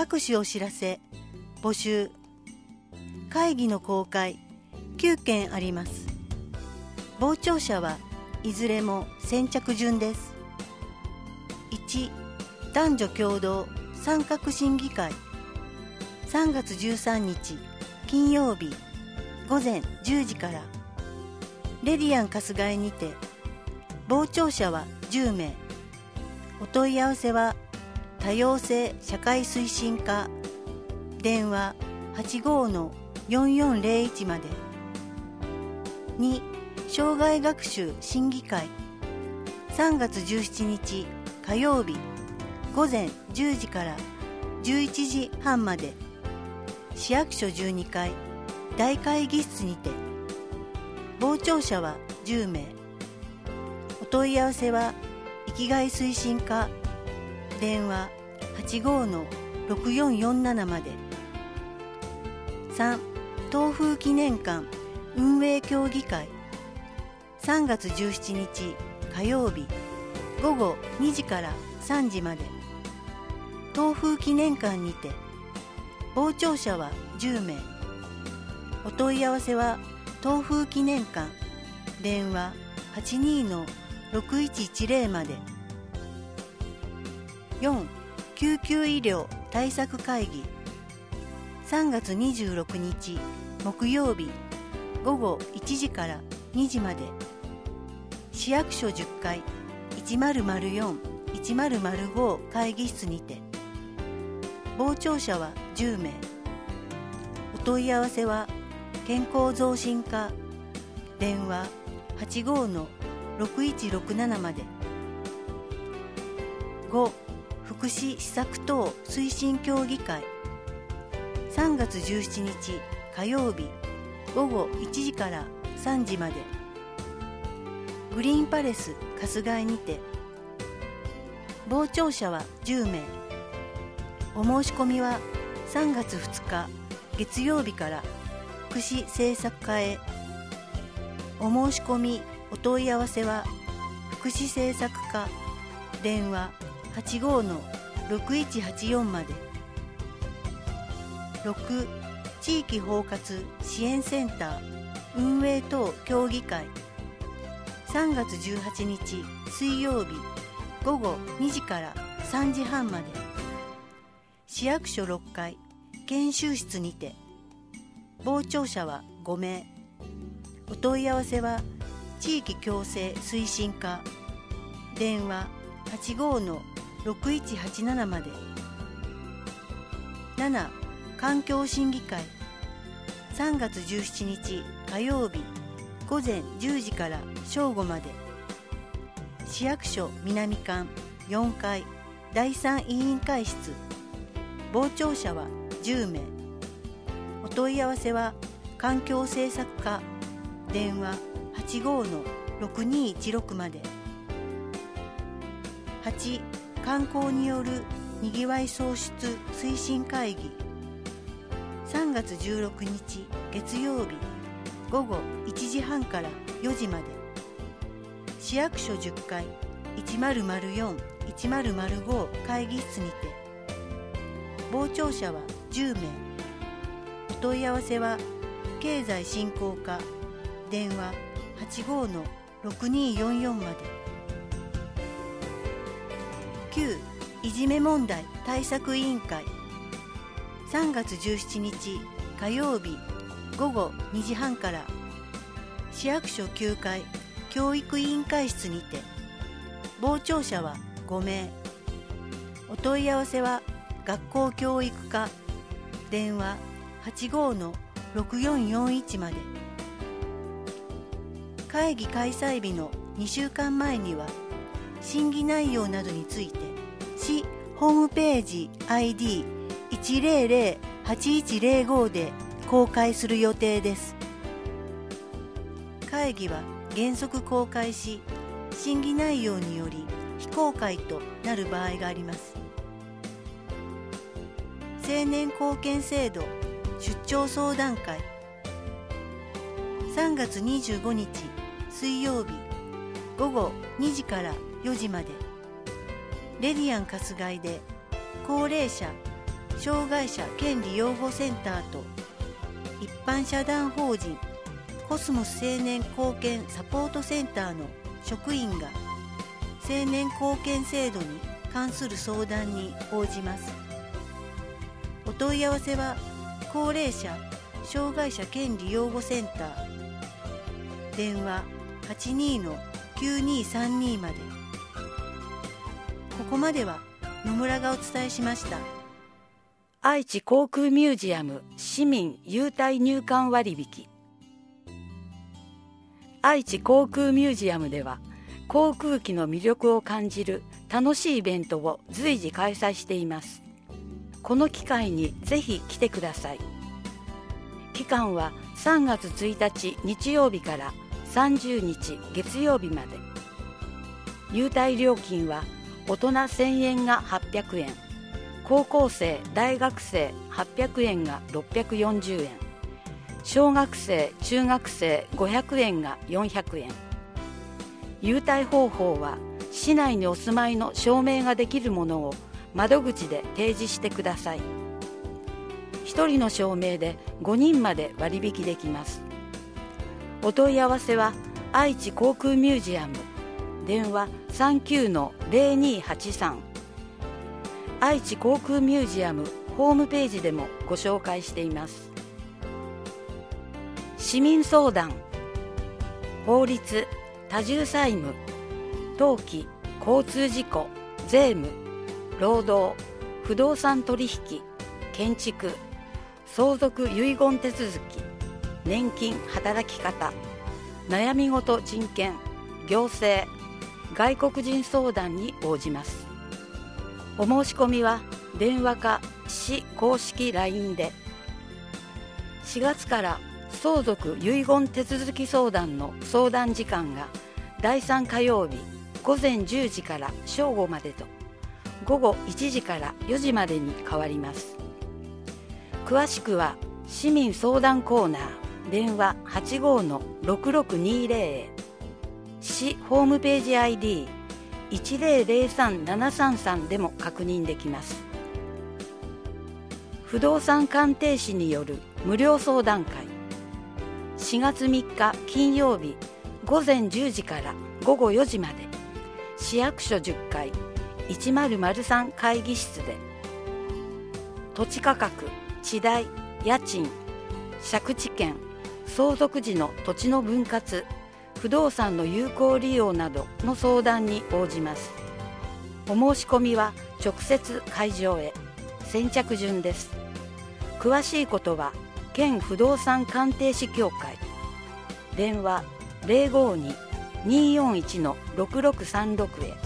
各種お知らせ募集。会議の公開9件あります。傍聴者はいずれも先着順です。1、男女共同参画審議会、3月13日金曜日午前10時からレディアン春日井にて、傍聴者は10名。お問い合わせは多様性社会推進課、電話 85-4401 まで。2、生涯学習審議会、3月17日火曜日午前10時から11時半まで、市役所12階大会議室にて。傍聴者は10名。お問い合わせは生きがい推進課、電話 85-6447 まで。3、東風記念館運営協議会、3月17日火曜日午後2時から3時まで。東風記念館にて。傍聴者は10名。お問い合わせは東風記念館、電話 82-6110 まで。4、救急医療対策会議、3月26日木曜日午後1時から2時まで。市役所10階 1004-1005 会議室にて。傍聴者は10名。お問い合わせは健康増進課、電話 85-6167 まで。5、福祉施策等推進協議会、3月17日火曜日午後1時から3時まで。グリーンパレス春日井にて。傍聴者は10名。お申し込みは3月2日月曜日から福祉政策課へ。お申し込みお問い合わせは福祉政策課、電話 85-6184 まで。6、地域包括支援センター運営等協議会、3月18日水曜日午後2時から3時半まで。市役所6階研修室にて。傍聴者は5名。お問い合わせは地域共生推進課、電話 85-6187 まで。7、環境審議会、3月17日火曜日午前10時から正午まで。市役所南館4階第3委員会室。傍聴者は10名。お問い合わせは環境政策課、電話 85-6216 まで。8、観光によるにぎわい創出推進会議、3月16日月曜日午後1時半から4時まで。市役所10階 1004-1005 会議室にて。傍聴者は10名。お問い合わせは経済振興課、電話 85-6244 まで。9、いじめ問題対策委員会、3月17日火曜日午後2時半から市役所9階教育委員会室にて。傍聴者は5名。お問い合わせは学校教育課、電話 85-6441 まで。会議開催日の2週間前には審議内容などについて市ホームページ ID1008105 で公開する予定です。会議は原則公開し、審議内容により非公開となる場合があります。青年貢献制度出張相談会、3月25日水曜日午後2時から4時まで。レディアン春日井で高齢者障害者権利擁護センターと一般社団法人コスモス青年貢献サポートセンターの職員が青年貢献制度に関する相談に応じます。お問い合わせは高齢者障害者権利擁護センター、電話 82-9232 まで。ここまでは野村がお伝えしました。 愛知航空ミュージアム市民優待入館割引。愛知航空ミュージアムでは航空機の魅力を感じる楽しいイベントを随時開催しています。この機会にぜひ来てください。期間は3月1日日曜日から30日月曜日まで。入隊料金は大人1000円が800円、高校生大学生800円が640円、小学生中学生500円が400円。優待方法は市内にお住まいの証明ができるものを窓口で提示してください。1人の証明で5人まで割引できます。お問い合わせは愛知航空ミュージアム、電話 39-0283。 愛知航空ミュージアムホームページでもご紹介しています。市民相談、法律、多重債務、登記、交通事故、税務、労働、不動産取引、建築、相続遺言手続き、年金働き方、悩み事人権、行政、外国人相談に応じます。お申し込みは電話か市公式 LINE で。4月から相続遺言手続き相談の相談時間が第3火曜日午前10時から正午までと、午後1時から4時までに変わります。詳しくは市民相談コーナー、電話 85-6620 へ、市ホームページ ID 1003733でも確認できます。不動産鑑定士による無料相談会、4月3日金曜日午前10時から午後4時まで、市役所10階1003会議室で。土地価格、地代、家賃、借地権、相続時の土地の分割、不動産の有効利用などの相談に応じます。お申し込みは直接会場へ。先着順です。詳しいことは県不動産鑑定士協会、電話 052-241-6636 へ。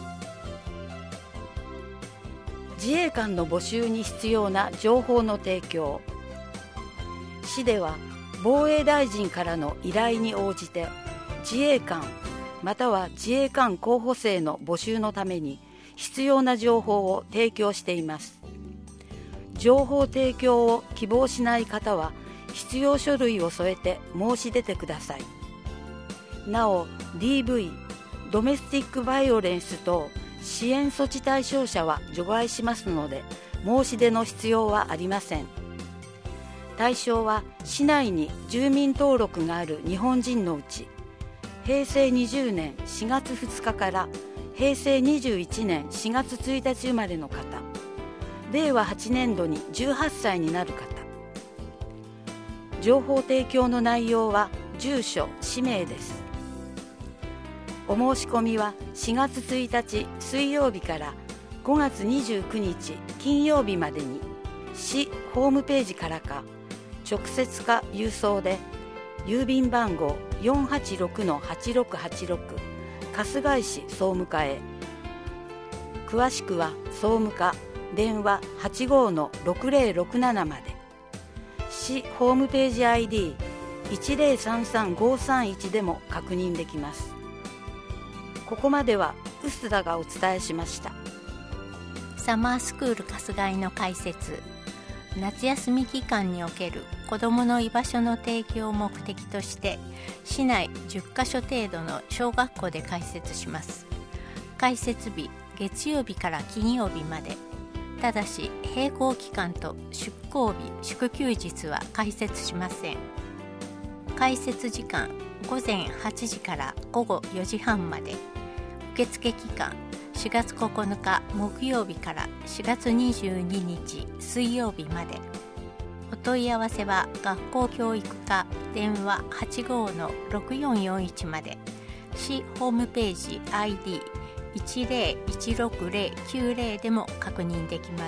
自衛官の募集に必要な情報の提供。市では防衛大臣からの依頼に応じて自衛官または自衛官候補生の募集のために必要な情報を提供しています。情報提供を希望しない方は必要書類を添えて申し出てください。なお DV、ドメスティックバイオレンス等支援措置対象者は除外しますので申し出の必要はありません。対象は市内に住民登録がある日本人のうち平成20年4月2日から平成21年4月1日生まれの方、令和8年度に18歳になる方。情報提供の内容は住所、氏名です。お申し込みは4月1日水曜日から5月29日金曜日までに市ホームページからか直接か郵送で、郵便番号 486-8686 春日井市総務課へ。詳しくは総務課電話 85-6067 まで。市ホームページ ID 1033531でも確認できます。ここまでは臼田がお伝えしました。 サマースクール春日井の開設、夏休み期間における子どもの居場所の提供を目的として市内10カ所程度の小学校で開設します。開設日月曜日から金曜日まで、 ただし並行期間と出向日・祝休日は開設しません。開設時間午前8時から午後4時半まで。受付期間4月9日木曜日から4月22日水曜日まで。お問い合わせは学校教育課電話 85-6441 まで。市ホームページ ID1016090 でも確認できます。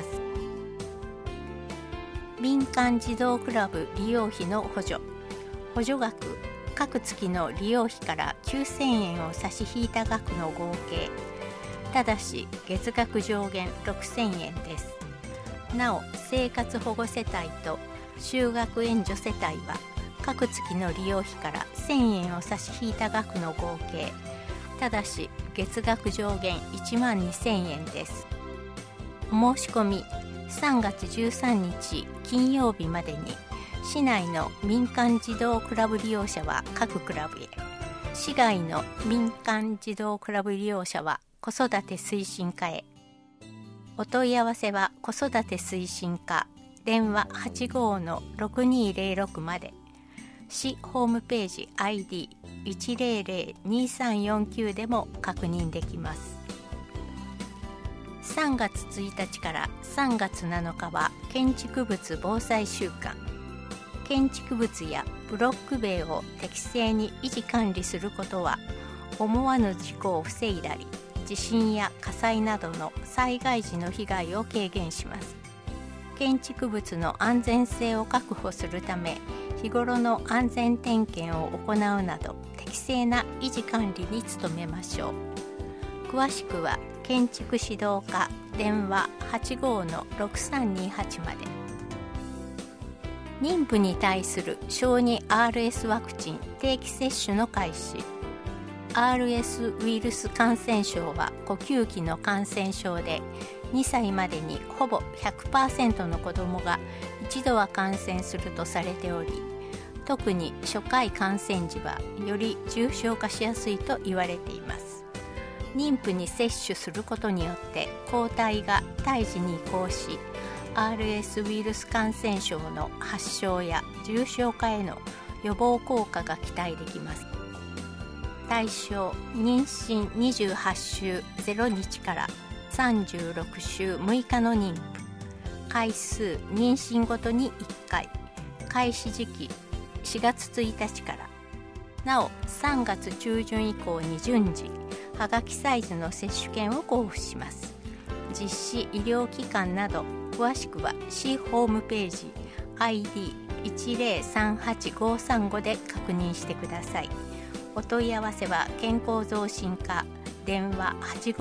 民間児童クラブ利用費の補助。補助額、各月の利用費から9000円を差し引いた額の合計。ただし月額上限6000円です。なお、生活保護世帯と就学援助世帯は各月の利用費から1000円を差し引いた額の合計。ただし月額上限12000円です。お申し込み3月13日金曜日までに市内の民間児童クラブ利用者は各クラブへ、市外の民間児童クラブ利用者は子育て推進課へ。お問い合わせは子育て推進課電話 85-6206 まで。市ホームページ ID1002349 でも確認できます。3月1日から3月7日は建築物防災週間。建築物やブロック塀を適正に維持管理することは思わぬ事故を防いだり、地震や火災などの災害時の被害を軽減します。建築物の安全性を確保するため、日頃の安全点検を行うなど適正な維持管理に努めましょう。詳しくは建築指導課電話 85-6328 まで。妊婦に対する小児 RS ワクチン定期接種の開始。RS ウイルス感染症は呼吸器の感染症で、2歳までにほぼ 100% の子どもが一度は感染するとされており、特に初回感染時はより重症化しやすいと言われています。妊婦に接種することによって抗体が胎児に移行し、RS ウイルス感染症の発症や重症化への予防効果が期待できます。対象、妊娠28週0日から36週6日の妊婦。回数、妊娠ごとに1回。開始時期、4月1日から。なお、3月中旬以降に順次、はがきサイズの接種券を交付します。実施医療機関など、詳しくは市ホームページ ID1038535 で確認してください。お問い合わせは健康増進課電話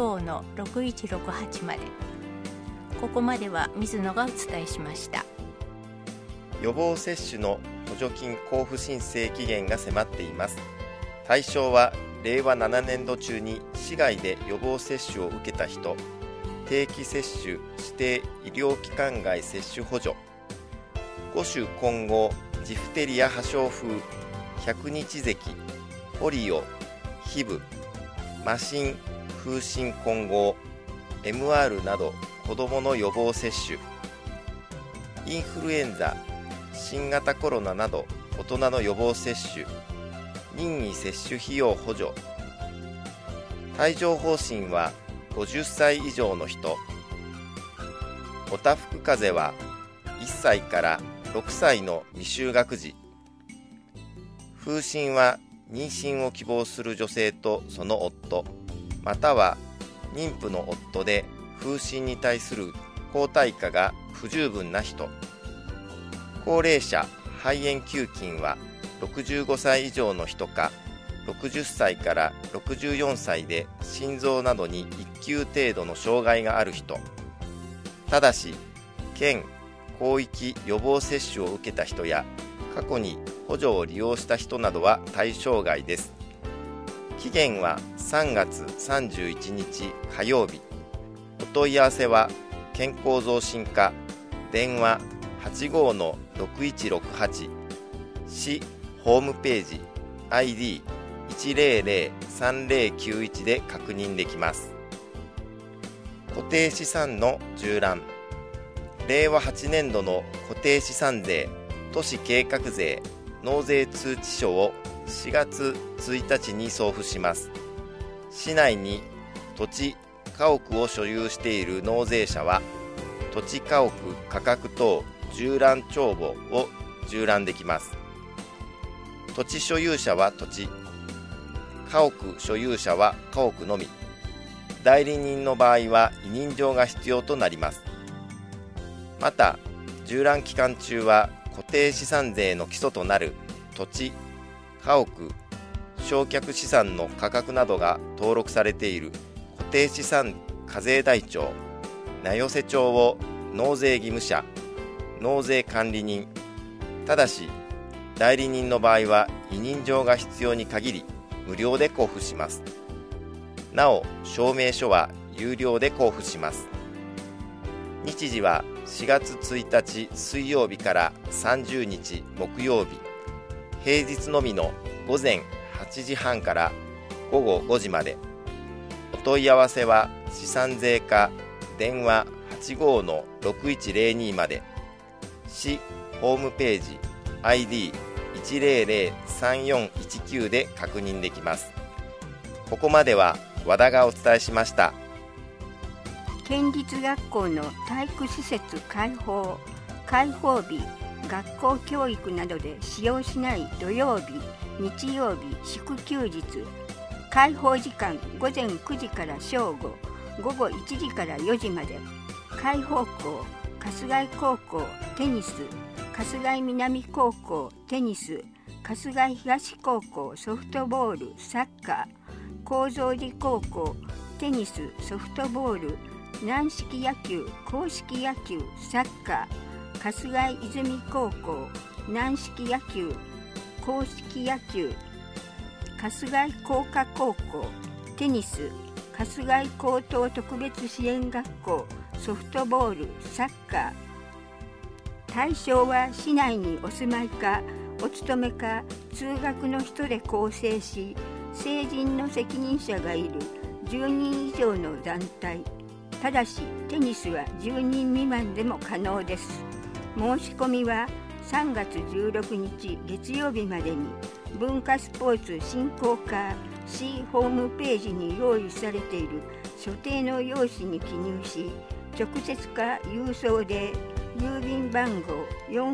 85-6168 まで。ここまでは水野がお伝えしました。 予防接種の補助金交付申請期限が迫っています。対象は令和7年度中に市外で予防接種を受けた人、定期接種指定医療機関外接種補助、5種混合ジフテリア破傷風、100日咳、ポリオ、ヒブ、麻疹、風疹混合、MR など子どもの予防接種、インフルエンザ、新型コロナなど大人の予防接種、任意接種費用補助。帯状疱疹は50歳以上の人、おたふく風邪は1歳から6歳の未就学児、風疹は妊娠を希望する女性とその夫、または妊婦の夫で風疹に対する抗体価が不十分な人、高齢者肺炎球菌は65歳以上の人か60歳から64歳で心臓などに1級程度の障害がある人、ただし県広域予防接種を受けた人や過去に補助を利用した人などは対象外です。期限は3月31日火曜日。お問い合わせは健康増進課電話 85-6168 市ホームページ ID1003091 で確認できます。固定資産の縦覧、 令和8年度の固定資産税、都市計画税、納税通知書を4月1日に送付します。市内に土地・家屋を所有している納税者は、土地家屋価格等縦覧帳簿を縦覧できます。土地所有者は土地、家屋所有者は家屋のみ。代理人の場合は委任状が必要となります。また、縦覧期間中は固定資産税の基礎となる土地、家屋、償却資産の価格などが登録されている固定資産課税台帳、名寄帳を納税義務者、納税管理人、ただし代理人の場合は委任状が必要に限り無料で交付します。なお、証明書は有料で交付します。日時は4月1日水曜日から30日木曜日、平日のみの午前8時半から午後5時まで。お問い合わせは資産税課電話 85-6102 まで。市ホームページ ID1003419 で確認できます。ここまでは和田がお伝えしました。 県立学校の体育施設開放日、学校教育などで使用しない土曜日、日曜日、祝休日。開放時間午前9時から正午、午後1時から4時まで。開放校、春日井高校テニス、春日井南高校テニス、春日井東高校ソフトボール、サッカー、高蔵寺高校テニス、ソフトボール、軟式野球、硬式野球、サッカー、春日井泉高校軟式野球、硬式野球、春日井工科高校テニス、春日井高等特別支援学校ソフトボール、サッカー。対象は市内にお住まいかお勤めか通学の人で構成し、成人の責任者がいる10人以上の団体。ただしテニスは10人未満でも可能です。申し込みは3月16日月曜日までに文化スポーツ振興課市ホームページに用意されている所定の用紙に記入し、直接か郵送で郵便番号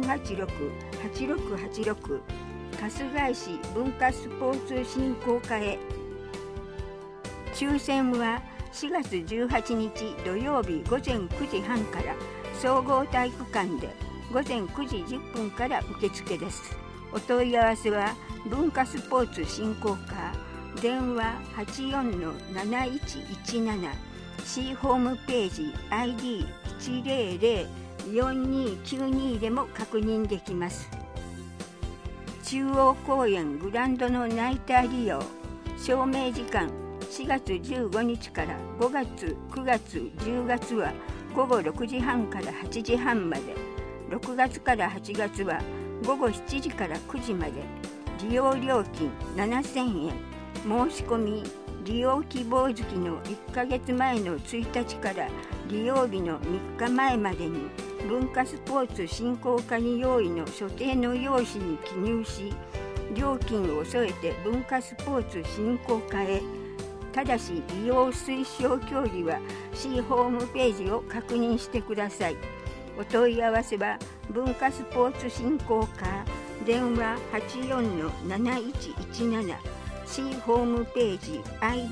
486-8686 春日井市文化スポーツ振興課へ。抽選は4月18日土曜日午前9時半から総合体育館で午前9時10分から受付です。お問い合わせは文化スポーツ振興課電話 84-7117 市ホームページ ID1004292 でも確認できます。中央公園グランドのナイター利用、照明時間4月15日から5月、9月、10月は午後6時半から8時半まで、6月から8月は午後7時から9時まで。利用料金7000円。申し込み、利用希望月の1ヶ月前の1日から利用日の3日前までに文化スポーツ振興課に用意の所定の用紙に記入し、料金を添えて文化スポーツ振興課へ。ただし利用推奨協議は市ホームページを確認してください。お問い合わせは文化スポーツ振興課電話 84-7117 市ホームページ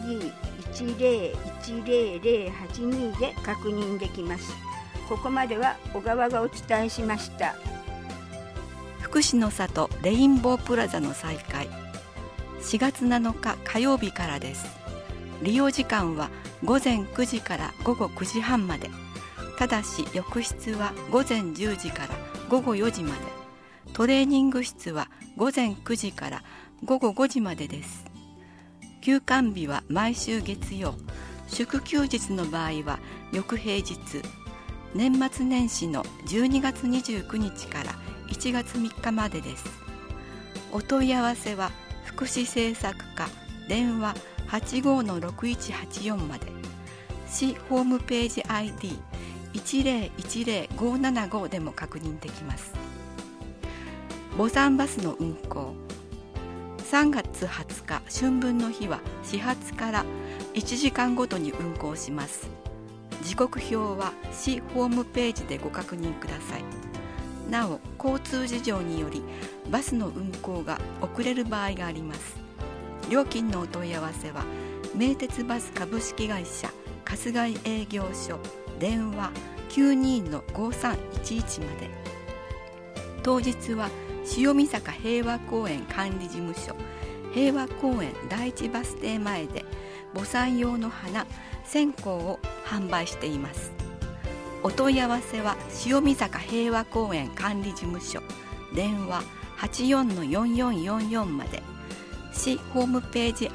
ID1010082 で確認できます。ここまでは小川がお伝えしました。 福祉の里レインボープラザの再開、4月7日火曜日からです。利用時間は午前9時から午後9時半まで。ただし浴室は午前10時から午後4時まで。トレーニング室は午前9時から午後5時までです。休館日は毎週月曜、祝休日の場合は翌平日、年末年始の12月29日から1月3日までです。お問い合わせは福祉政策課電話 85-6184 まで。市ホームページ ID 1010575でも確認できます。墓参バスの運行、3月20日春分の日は始発から1時間ごとに運行します。時刻表は市ホームページでご確認ください。なお、交通事情によりバスの運行が遅れる場合があります。料金のお問い合わせは名鉄バス株式会社春日井営業所電話 92-5311 まで。当日は潮見坂平和公園管理事務所平和公園第一バス停前で墓参用の花1000個を販売しています。お問い合わせは潮見坂平和公園管理事務所電話 84-4444 まで。市ホームページ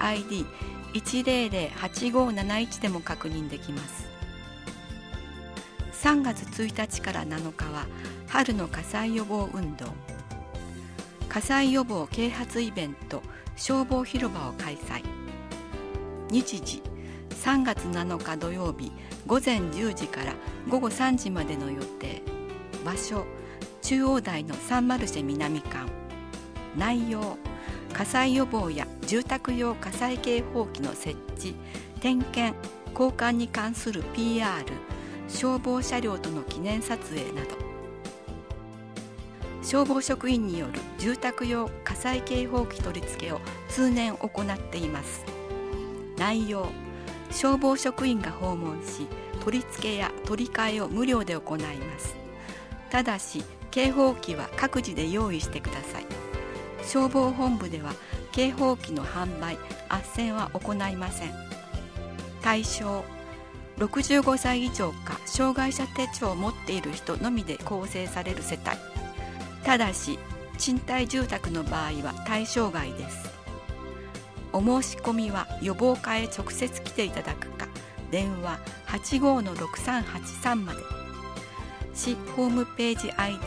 ID1008571 でも確認できます。3月1日から7日は春の火災予防運動、火災予防啓発イベント消防広場を開催。日時3月7日土曜日午前10時から午後3時までの予定。場所中央台のサンマルシェ南館。内容火災予防や住宅用火災警報器の設置、点検、交換に関する PR、 消防車両との記念撮影など。消防職員による住宅用火災警報器取り付けを通年行っています。内容消防職員が訪問し、取り付けや取り替えを無料で行います。ただし警報器は各自で用意してください。消防本部では警報器の販売・斡旋は行いません。対象65歳以上か障害者手帳を持っている人のみで構成される世帯。ただし賃貸住宅の場合は対象外です。お申し込みは予防課へ直接来ていただくか電話 85-6383 まで。市ホームページ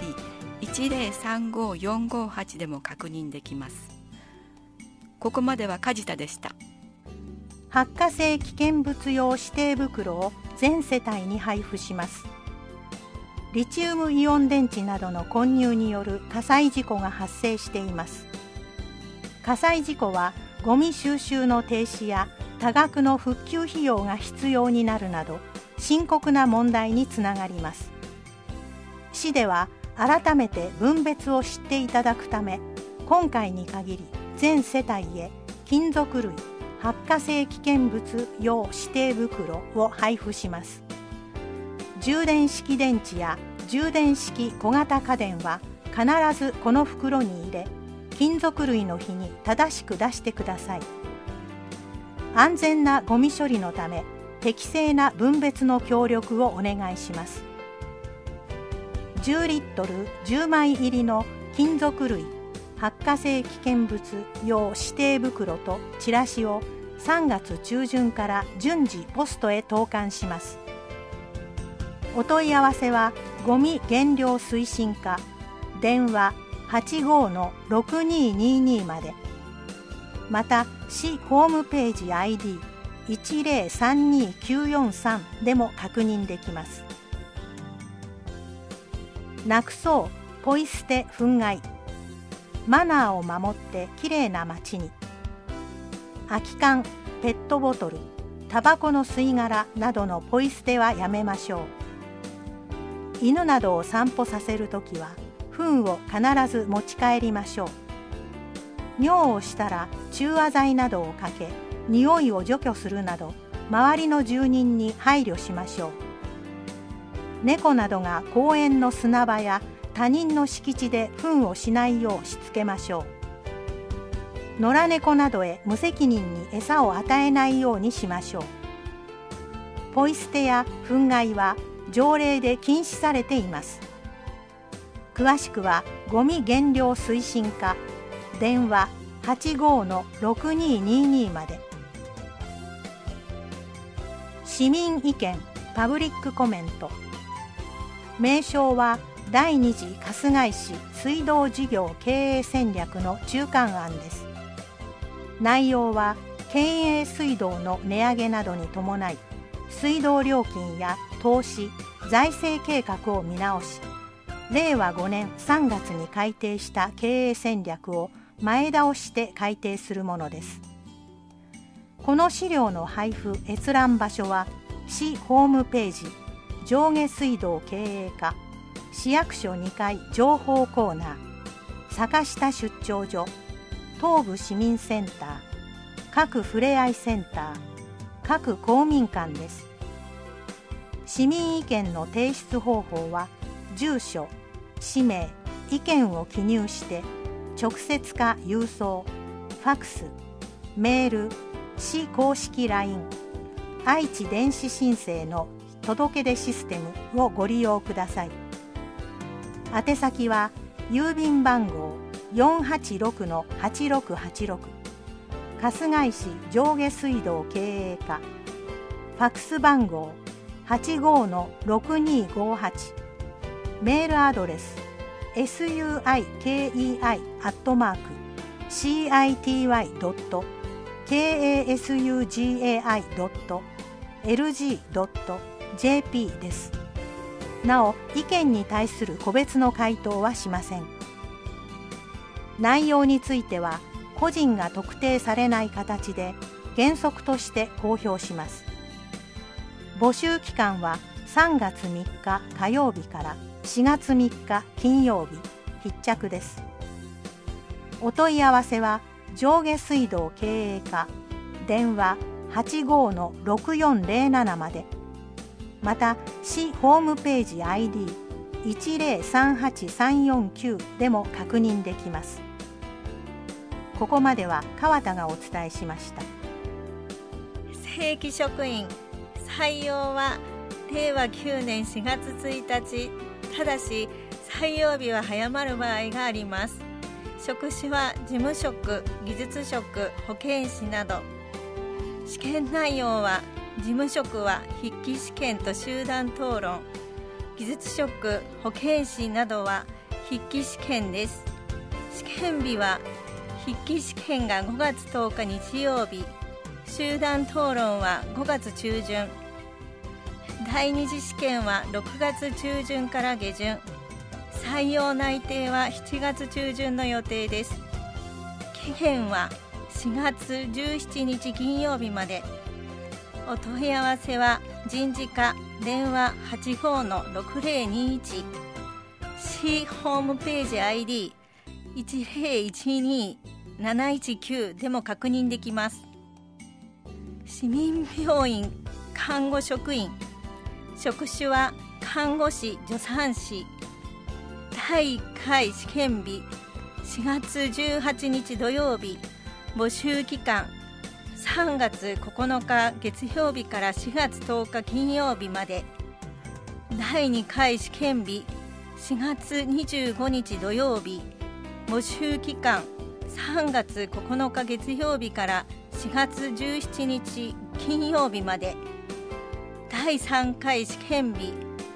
ID1035458 でも確認できます。ここまでは梶田でした。 発火性危険物用指定袋を全世帯に配布します。リチウムイオン電池などの混入による火災事故が発生しています。火災事故はゴミ収集の停止や多額の復旧費用が必要になるなど深刻な問題につながります。市では改めて分別を知っていただくため、今回に限り全世帯へ金属類発火性危険物用指定袋を配布します。充電式電池や充電式小型家電は必ずこの袋に入れ、金属類の日に正しく出してください。安全なゴミ処理のため適正な分別の協力をお願いします。10リットル10枚入りの金属類発火性危険物用指定袋とチラシを3月中旬から順次ポストへ投函します。お問い合わせはゴミ減量推進課電話 85-6222 まで。また市ホームページ ID1032943 でも確認できます。なくそうポイ捨て憤慨、マナーを守ってきれいな街に。空き缶、ペットボトル、タバコの吸い殻などのポイ捨てはやめましょう。犬などを散歩させるときは糞を必ず持ち帰りましょう。尿をしたら中和剤などをかけ匂いを除去するなど周りの住人に配慮しましょう。猫などが公園の砂場や他人の敷地で糞をしないようしつけましょう。野良猫などへ無責任に餌を与えないようにしましょう。ポイ捨てや憤慨は条例で禁止されています。詳しくはゴミ減量推進課電話 85-6222 まで。市民意見パブリックコメント。名称は第2次春日井市水道事業経営戦略の中間案です。内容は県営水道の値上げなどに伴い水道料金や投資、 財政計画を見直し、令和5年3月に改定した経営戦略を前倒して改定するものです。この資料の配布閲覧場所は市ホームページ上下水道経営課市役所2階情報コーナー、坂下出張所、東部市民センター、各ふれあいセンター、各公民館です。市民意見の提出方法は、住所、氏名、意見を記入して直接か郵送、ファクス、メール、市公式 LINE、愛知電子申請の届け出システムをご利用ください。宛先は郵便番号 486-8686 春日井市上下水道経営課、ファクス番号 85-6258、メールアドレス suiki.city.kasugai.lg.jp です。なお、意見に対する個別の回答はしません。内容については、個人が特定されない形で原則として公表します。募集期間は3月3日火曜日から4月3日金曜日必着です。お問い合わせは上下水道経営課電話 85-6407 まで、また市ホームページ ID1038349 でも確認できます。ここまでは川田がお伝えしました。 正規職員採用は令和9年4月1日、ただし採用日は早まる場合があります。職種は事務職、技術職、保健師など。試験内容は事務職は筆記試験と集団討論、技術職、保健師などは筆記試験です。試験日は筆記試験が5月10日日曜日、集団討論は5月中旬、第二次試験は6月中旬から下旬、採用内定は7月中旬の予定です。期限は4月17日金曜日まで。お問い合わせは人事課電話 85-6021、市ホームページ ID1012-719 でも確認できます。市民病院看護職員、職種は看護師、助産師。第1回試験日4月18日土曜日、募集期間3月9日月曜日から4月10日金曜日まで。第2回試験日4月25日土曜日、募集期間3月9日月曜日から4月17日金曜日まで。第3回試験日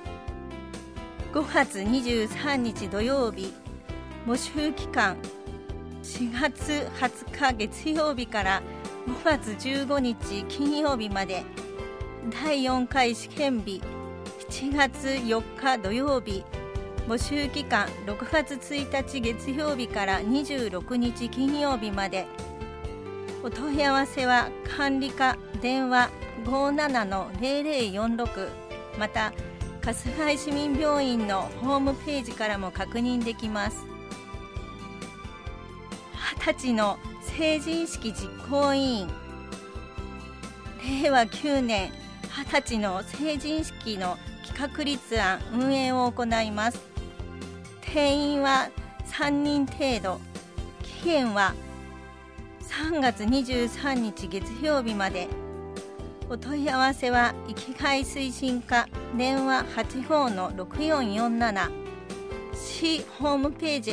5月23日土曜日、募集期間4月20日月曜日から5月15日金曜日まで。第4回試験日7月4日土曜日、募集期間6月1日月曜日から26日金曜日まで。お問い合わせは管理課電話 57-0046、 また春日井市民病院のホームページからも確認できます。20歳の成人式実行委員、令和9年20歳の成人式の企画立案運営を行います。定員は3人程度。期限は3月23日月曜日まで。お問い合わせは生きがい推進課電話 85-6447、 市ホームページ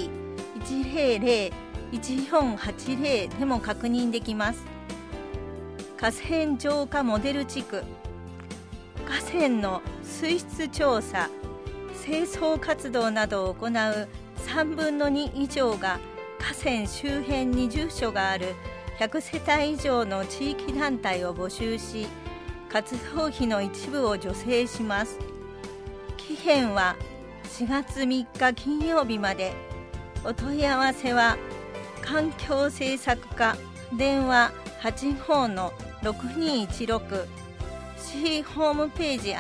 ID100-1480 でも確認できます。河川浄化モデル地区、河川の水質調査、清掃活動などを行う3分の2以上が河川周辺に住所がある100世帯以上の地域団体を募集し、活動費の一部を助成します。 限は4月3日金曜日まで。お問い合わせは環境政策課電話 85-6216 市ホームページ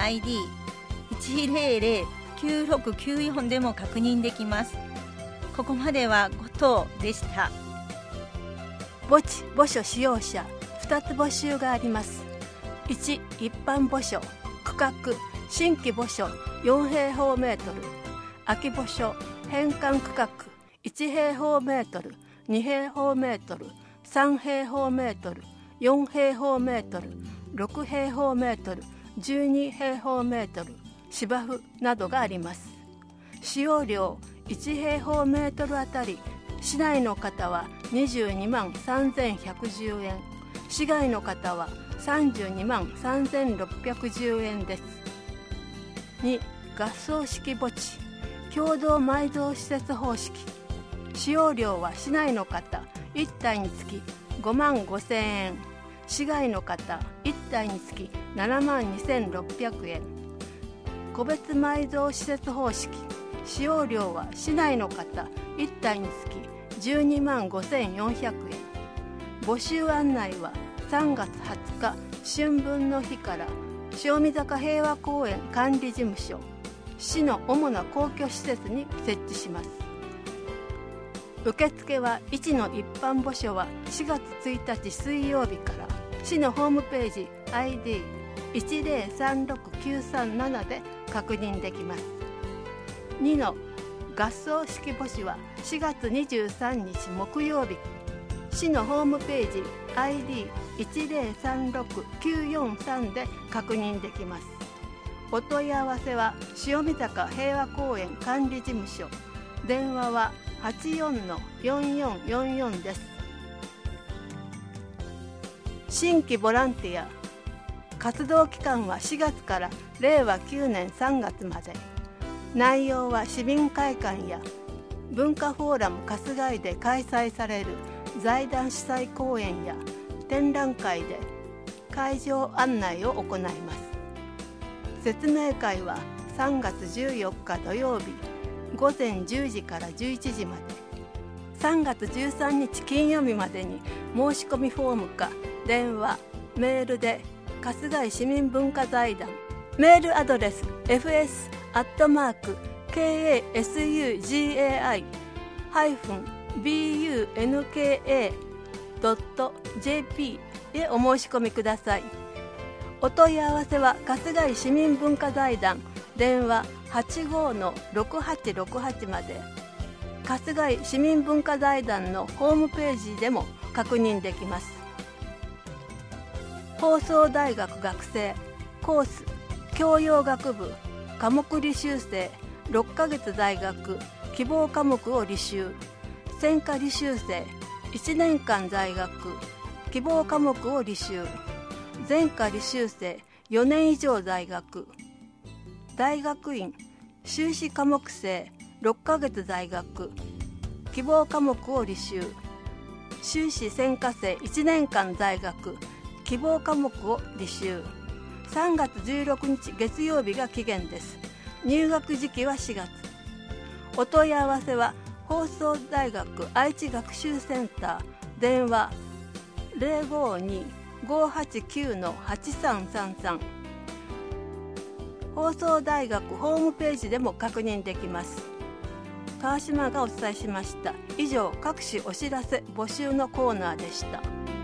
ID100-9694 でも確認できます。ここまでは後藤でした。 墓地墓所使用者2つ募集があります。1、一般墓所区画新規墓所4平方メートル、空き墓所返還区画1平方メートル、2平方メートル、3平方メートル、4平方メートル、6平方メートル、12平方メートル、芝生などがあります。使用料1平方メートルあたり、市内の方は22万3110円、市外の方は32万3610円です。2、合葬式墓地共同埋蔵施設方式。使用料は市内の方1体につき5万5000円、市外の方1体につき7万2600円。個別埋蔵施設方式。使用料は市内の方1体につき12万5400円。募集案内は3月20日春分の日から塩見坂平和公園管理事務所、市の主な公共施設に設置します。受付は1の一般墓所は4月1日水曜日から市のホームページ ID1036937 で確認できます。2の合葬式墓地は4月23日木曜日、市のホームページ ID1036943 で確認できます。お問い合わせは塩見坂平和公園管理事務所、電話は 84-4444 です。新規ボランティア活動期間は4月から令和9年3月まで。内容は市民会館や文化フォーラム春日井で開催される財団主催講演や展覧会で会場案内を行います。説明会は3月14日土曜日午前10時から11時まで、3月13日金曜日までに申し込みフォームか電話、メールで春日井市民文化財団、メールアドレス fs@kasugai-bunka.jp でお申し込みください。お問い合わせは春日井市民文化財団電話 85-6868 まで。春日井市民文化財団のホームページでも確認できます。放送大学学生コース教養学部科目履修生6ヶ月在学希望科目を履修、専科履修生1年間在学希望科目を履修、全科履修生4年以上在学、大学院修士科目生6ヶ月在学希望科目を履修、修士専科生1年間在学希望科目を履修。3月16日月曜日が期限です。入学時期は4月。お問い合わせは放送大学愛知学習センター電話 052-589-8333 放送大学ホームページでも確認できます。川島がお伝えしました。以上、各種お知らせ募集のコーナーでした。